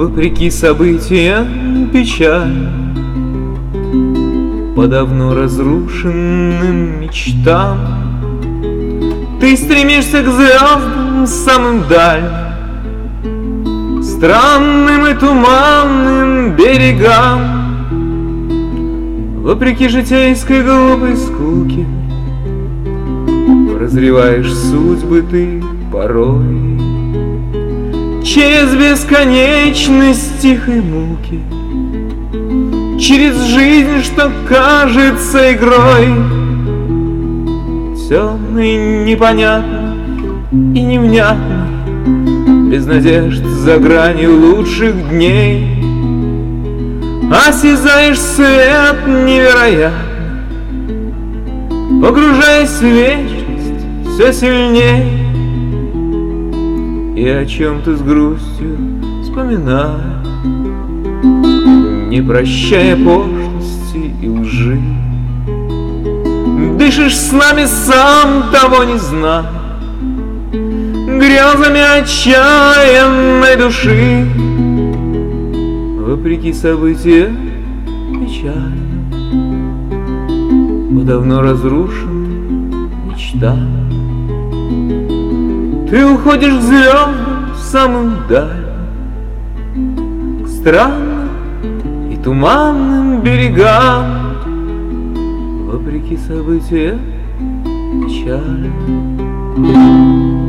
Вопреки событиям печаль, по давно разрушенным мечтам ты стремишься к звездам самым дальним, странным и туманным берегам. Вопреки житейской глупой скуке прозреваешь судьбы ты порой через бесконечность тихой муки, через жизнь, что кажется игрой. Темно и непонятно и невнятно, без надежд за гранью лучших дней, осязаешь свет невероятно, погружаясь в вечность все сильней. И о чем ты с грустью вспоминая, не прощая пошлости и лжи, дышишь с нами, сам того не зная, грезами отчаянной души. Вопреки событиям печальным, по давно разрушенным мечтам ты уходишь к звездам самым дальним, к странным и туманным берегам. Вопреки событиям печальным.